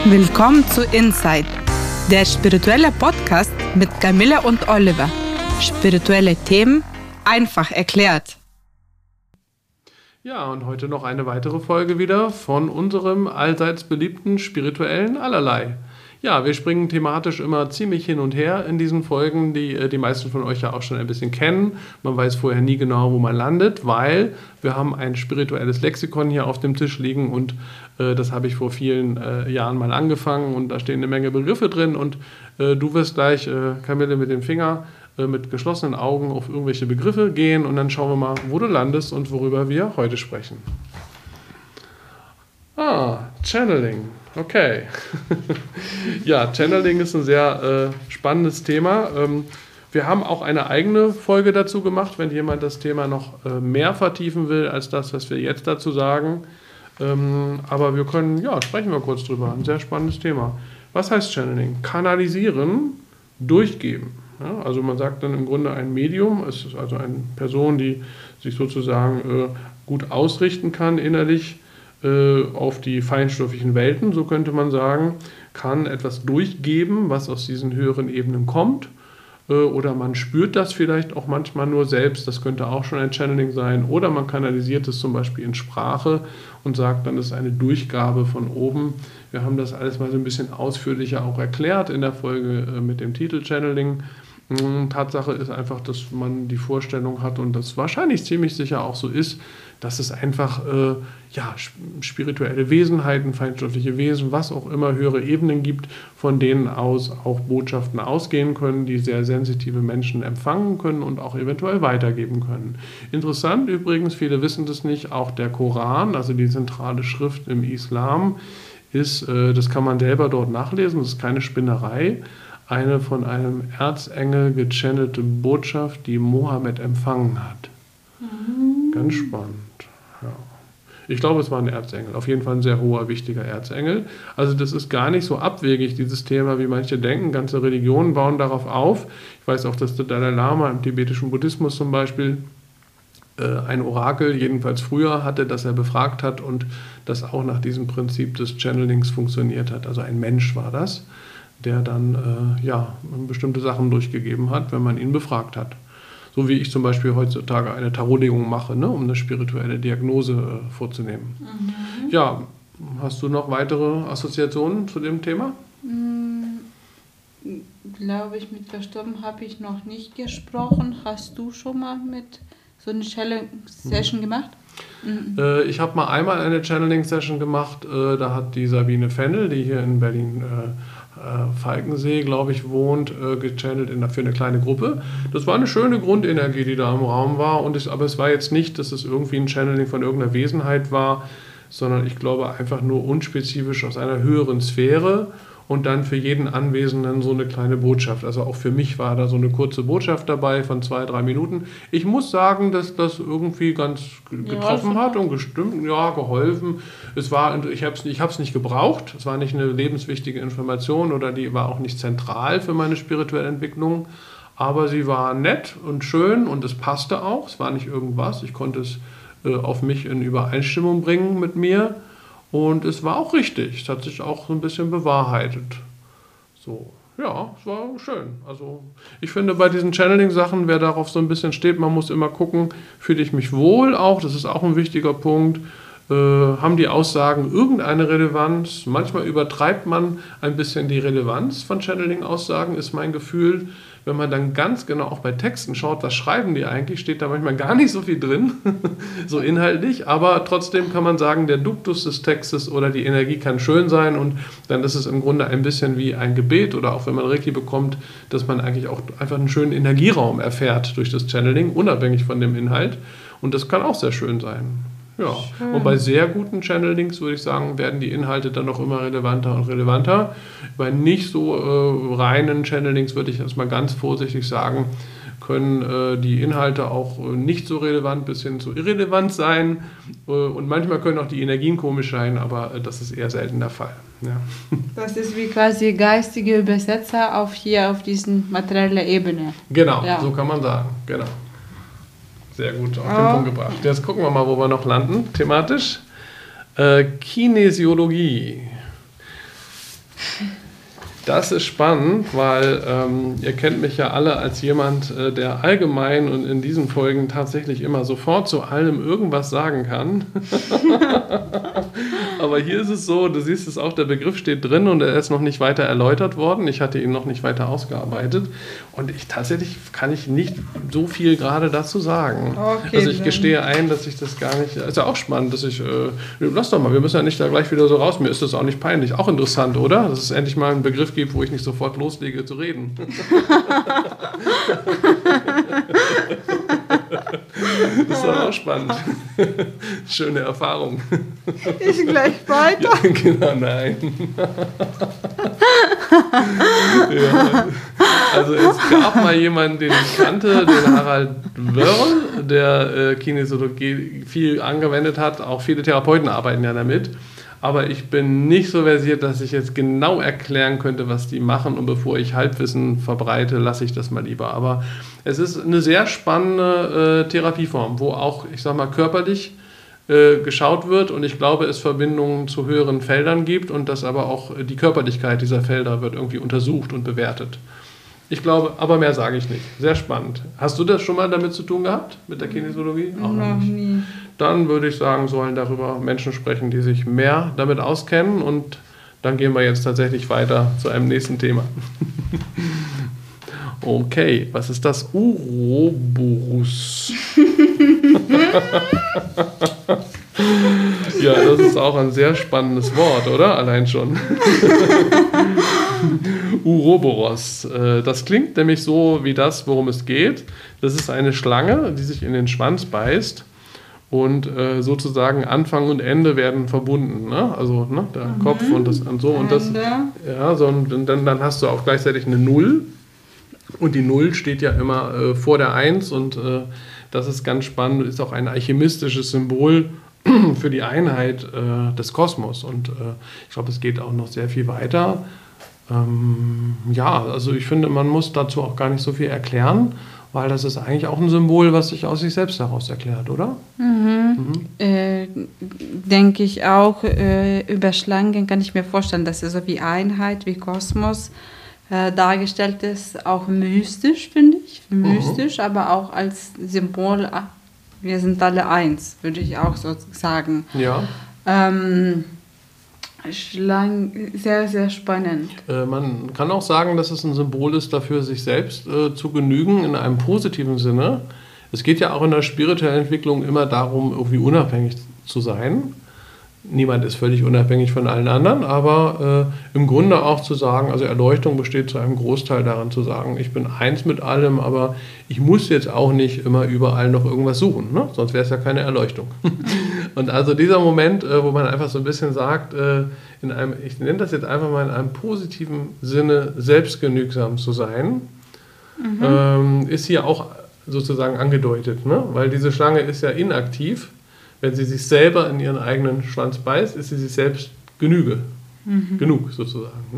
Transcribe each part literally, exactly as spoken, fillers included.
Willkommen zu Insight, der spirituelle Podcast mit Camilla und Oliver. Spirituelle Themen einfach erklärt. Ja, und heute noch eine weitere Folge wieder von unserem allseits beliebten spirituellen Allerlei. Ja, wir springen thematisch immer ziemlich hin und her in diesen Folgen, die die meisten von euch ja auch schon ein bisschen kennen. Man weiß vorher nie genau, wo man landet, weil wir haben ein spirituelles Lexikon hier auf dem Tisch liegen und äh, das habe ich vor vielen äh, Jahren mal angefangen und da stehen eine Menge Begriffe drin und äh, du wirst gleich, äh, Camille, mit dem Finger äh, mit geschlossenen Augen auf irgendwelche Begriffe gehen und dann schauen wir mal, wo du landest und worüber wir heute sprechen. Ah, Channeling. Okay. Ja, Channeling ist ein sehr äh, spannendes Thema. Ähm, wir haben auch eine eigene Folge dazu gemacht, wenn jemand das Thema noch äh, mehr vertiefen will, als das, was wir jetzt dazu sagen. Ähm, aber wir können, ja, sprechen wir kurz drüber. Ein sehr spannendes Thema. Was heißt Channeling? Kanalisieren, durchgeben. Ja, also man sagt dann im Grunde ein Medium, es ist also eine Person, die sich sozusagen äh, gut ausrichten kann innerlich, auf die feinstofflichen Welten, so könnte man sagen, kann etwas durchgeben, was aus diesen höheren Ebenen kommt. Oder man spürt das vielleicht auch manchmal nur selbst, das könnte auch schon ein Channeling sein. Oder man kanalisiert es zum Beispiel in Sprache und sagt dann, das ist eine Durchgabe von oben. Wir haben das alles mal so ein bisschen ausführlicher auch erklärt in der Folge mit dem Titel Channeling. Tatsache ist einfach, dass man die Vorstellung hat und das wahrscheinlich ziemlich sicher auch so ist, dass es einfach äh, ja, spirituelle Wesenheiten, feinstoffliche Wesen, was auch immer, höhere Ebenen gibt, von denen aus auch Botschaften ausgehen können, die sehr sensitive Menschen empfangen können und auch eventuell weitergeben können. Interessant übrigens, viele wissen das nicht, auch der Koran, also die zentrale Schrift im Islam, ist, äh, das kann man selber dort nachlesen, das ist keine Spinnerei, eine von einem Erzengel gechannelte Botschaft, die Mohammed empfangen hat. Mhm. Ganz spannend. Ja. Ich glaube, es war ein Erzengel. Auf jeden Fall ein sehr hoher, wichtiger Erzengel. Also das ist gar nicht so abwegig, dieses Thema, wie manche denken. Ganze Religionen bauen darauf auf. Ich weiß auch, dass der Dalai Lama im tibetischen Buddhismus zum Beispiel äh, ein Orakel, jedenfalls früher hatte, das er befragt hat und das auch nach diesem Prinzip des Channelings funktioniert hat. Also ein Mensch war das, der dann äh, ja, bestimmte Sachen durchgegeben hat, wenn man ihn befragt hat. So wie ich zum Beispiel heutzutage eine Tarotlegung mache, ne, um eine spirituelle Diagnose äh, vorzunehmen. Mhm. Ja, hast du noch weitere Assoziationen zu dem Thema? Mhm. Glaube ich, mit Verstorben habe ich noch nicht gesprochen. Hast du schon mal mit so einer Channeling-Session mhm. gemacht? Mhm. Äh, ich habe mal einmal eine Channeling-Session gemacht. Äh, da hat die Sabine Fennel, die hier in Berlin äh, Falkensee, glaube ich, wohnt, äh, gechannelt in, für eine kleine Gruppe. Das war eine schöne Grundenergie, die da im Raum war. Und es, aber es war jetzt nicht, dass es irgendwie ein Channeling von irgendeiner Wesenheit war, sondern ich glaube einfach nur unspezifisch aus einer höheren Sphäre und dann für jeden Anwesenden so eine kleine Botschaft. Also auch für mich war da so eine kurze Botschaft dabei von zwei, drei Minuten. Ich muss sagen, dass das irgendwie ganz getroffen ja, hat und gestimmt, ja, geholfen. Es war, ich habe es ich hab's nicht gebraucht. Es war nicht eine lebenswichtige Information oder die war auch nicht zentral für meine spirituelle Entwicklung. Aber sie war nett und schön und es passte auch. Es war nicht irgendwas. Ich konnte es äh, auf mich in Übereinstimmung bringen mit mir. Und es war auch richtig, es hat sich auch so ein bisschen bewahrheitet. So, ja, es war schön. Also ich finde bei diesen Channeling-Sachen, wer darauf so ein bisschen steht, man muss immer gucken, fühle ich mich wohl auch, das ist auch ein wichtiger Punkt. Äh, haben die Aussagen irgendeine Relevanz? Manchmal übertreibt man ein bisschen die Relevanz von Channeling-Aussagen, ist mein Gefühl. Wenn man dann ganz genau auch bei Texten schaut, was schreiben die eigentlich, steht da manchmal gar nicht so viel drin, so inhaltlich, aber trotzdem kann man sagen, der Duktus des Textes oder die Energie kann schön sein und dann ist es im Grunde ein bisschen wie ein Gebet oder auch wenn man Reiki bekommt, dass man eigentlich auch einfach einen schönen Energieraum erfährt durch das Channeling, unabhängig von dem Inhalt und das kann auch sehr schön sein. Ja, schön. Und bei sehr guten Channelings würde ich sagen, werden die Inhalte dann noch immer relevanter und relevanter. Bei nicht so äh, reinen Channelings würde ich erstmal ganz vorsichtig sagen, können äh, die Inhalte auch äh, nicht so relevant bis hin zu irrelevant sein. Äh, und manchmal können auch die Energien komisch sein, aber äh, das ist eher selten der Fall. Ja. Das ist wie quasi geistige Übersetzer auf hier auf diesen materiellen Ebene. Genau, ja. So kann man sagen, genau. Sehr gut, auf den Punkt gebracht. Jetzt gucken wir mal, wo wir noch landen, thematisch. Äh, Kinesiologie. Das ist spannend, weil ähm, ihr kennt mich ja alle als jemand, äh, der allgemein und in diesen Folgen tatsächlich immer sofort zu allem irgendwas sagen kann. Aber hier ist es so, du siehst es auch, der Begriff steht drin und er ist noch nicht weiter erläutert worden. Ich hatte ihn noch nicht weiter ausgearbeitet und ich tatsächlich kann ich nicht so viel gerade dazu sagen. Okay, also ich gestehe ein, dass ich das gar nicht, ist ja auch spannend, dass ich, äh, lass doch mal, wir müssen ja nicht da gleich wieder so raus, mir ist das auch nicht peinlich. Auch interessant, oder? Dass es endlich mal einen Begriff gibt, wo ich nicht sofort loslege zu reden. Das ist auch spannend. Schöne Erfahrung. Ich gleich weiter. Ja, genau, nein. Ja. Also es gab mal jemanden, den ich kannte, den Harald Wörl, der äh, Kinesiologie viel angewendet hat. Auch viele Therapeuten arbeiten ja damit. Aber ich bin nicht so versiert, dass ich jetzt genau erklären könnte, was die machen. Und bevor ich Halbwissen verbreite, lasse ich das mal lieber. Aber es ist eine sehr spannende äh, Therapieform, wo auch, ich sag mal, körperlich äh, geschaut wird. Und ich glaube, es Verbindungen zu höheren Feldern gibt und dass aber auch die Körperlichkeit dieser Felder wird irgendwie untersucht und bewertet. Ich glaube, aber mehr sage ich nicht. Sehr spannend. Hast du das schon mal damit zu tun gehabt, mit der Kinesiologie? Auch noch nie. Dann würde ich sagen, sollen darüber Menschen sprechen, die sich mehr damit auskennen. Und dann gehen wir jetzt tatsächlich weiter zu einem nächsten Thema. Okay, was ist das? Uroboros. Ja, das ist auch ein sehr spannendes Wort, oder? Allein schon. Uroboros. Das klingt nämlich so wie das, worum es geht. Das ist eine Schlange, die sich in den Schwanz beißt und sozusagen Anfang und Ende werden verbunden. Ne? Also ne, der mhm. Kopf und das und so und das. Ja, so, und dann, dann hast du auch gleichzeitig eine Null. Und die Null steht ja immer äh, vor der Eins und äh, das ist ganz spannend, ist auch ein alchemistisches Symbol für die Einheit äh, des Kosmos. Und äh, ich glaube, es geht auch noch sehr viel weiter. Ähm, ja, also ich finde, man muss dazu auch gar nicht so viel erklären, weil das ist eigentlich auch ein Symbol, was sich aus sich selbst heraus erklärt, oder? Mhm. Mhm. Äh, denke ich auch. Äh, über Schlangen kann ich mir vorstellen, dass es so wie Einheit, wie Kosmos äh, dargestellt ist. Auch mystisch, finde ich. Mystisch, mhm. aber auch als Symbol. Wir sind alle eins, würde ich auch so sagen. Ja. Ähm, Schlangen, sehr, sehr spannend. Äh, man kann auch sagen, dass es ein Symbol ist dafür, sich selbst äh, zu genügen in einem positiven Sinne. Es geht ja auch in der spirituellen Entwicklung immer darum, irgendwie unabhängig zu sein. Niemand ist völlig unabhängig von allen anderen, aber äh, im Grunde auch zu sagen, also Erleuchtung besteht zu einem Großteil daran zu sagen, ich bin eins mit allem, aber ich muss jetzt auch nicht immer überall noch irgendwas suchen, ne? Sonst wäre es ja keine Erleuchtung. Und also dieser Moment, äh, wo man einfach so ein bisschen sagt, äh, in einem, ich nenne das jetzt einfach mal in einem positiven Sinne, selbstgenügsam zu sein, mhm. ähm, ist hier auch sozusagen angedeutet, ne? Weil diese Schlange ist ja inaktiv. Wenn sie sich selber in ihren eigenen Schwanz beißt, ist sie sich selbst Genüge. Mhm. Genug sozusagen. Ne?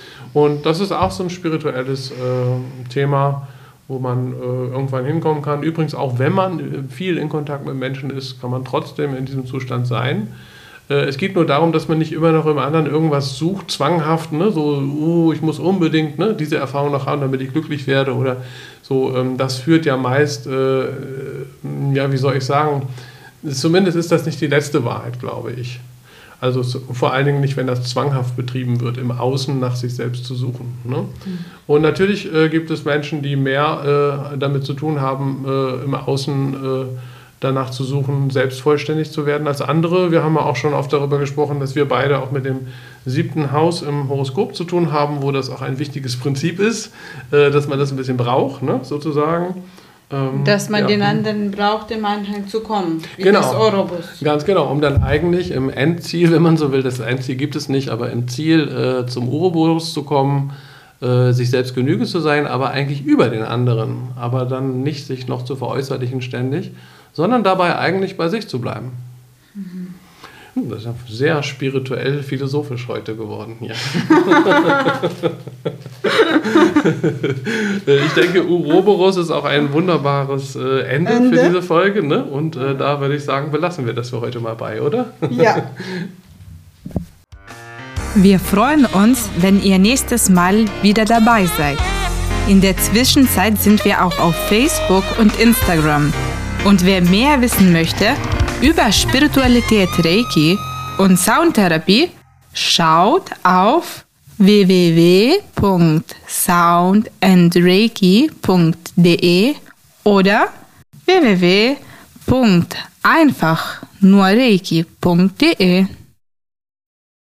Und das ist auch so ein spirituelles äh, Thema, wo man äh, irgendwann hinkommen kann. Übrigens, auch wenn man viel in Kontakt mit Menschen ist, kann man trotzdem in diesem Zustand sein. Äh, es geht nur darum, dass man nicht immer noch im anderen irgendwas sucht, zwanghaft, ne? So, uh, ich muss unbedingt ne, diese Erfahrung noch haben, damit ich glücklich werde. Oder so. Ähm, das führt ja meist, äh, ja, wie soll ich sagen, zumindest ist das nicht die letzte Wahrheit, glaube ich. Also vor allen Dingen nicht, wenn das zwanghaft betrieben wird, im Außen nach sich selbst zu suchen. Ne? Mhm. Und natürlich äh, gibt es Menschen, die mehr äh, damit zu tun haben, äh, im Außen äh, danach zu suchen, selbst vollständig zu werden als andere. Wir haben ja auch schon oft darüber gesprochen, dass wir beide auch mit dem siebten Haus im Horoskop zu tun haben, wo das auch ein wichtiges Prinzip ist, äh, dass man das ein bisschen braucht, ne? Sozusagen. Dass man ja. den anderen braucht, im Anhang zu kommen, wie genau. das Ouroboros. Ganz genau, um dann eigentlich im Endziel, wenn man so will, das Endziel gibt es nicht, aber im Ziel äh, zum Ouroboros zu kommen, äh, sich selbst Genüge zu sein, aber eigentlich über den anderen, aber dann nicht sich noch zu veräußerlichen ständig, sondern dabei eigentlich bei sich zu bleiben. Mhm. Das ist ja sehr spirituell, philosophisch heute geworden hier. Ich denke, Ouroboros ist auch ein wunderbares äh, Ende, Ende für diese Folge. Ne? Und äh, da würde ich sagen, belassen wir das für heute mal bei, oder? Ja. Wir freuen uns, wenn ihr nächstes Mal wieder dabei seid. In der Zwischenzeit sind wir auch auf Facebook und Instagram. Und wer mehr wissen möchte über Spiritualität, Reiki und Soundtherapie, schaut auf w w w punkt sound and reiki punkt d e oder w w w punkt einfach nur reiki punkt d e.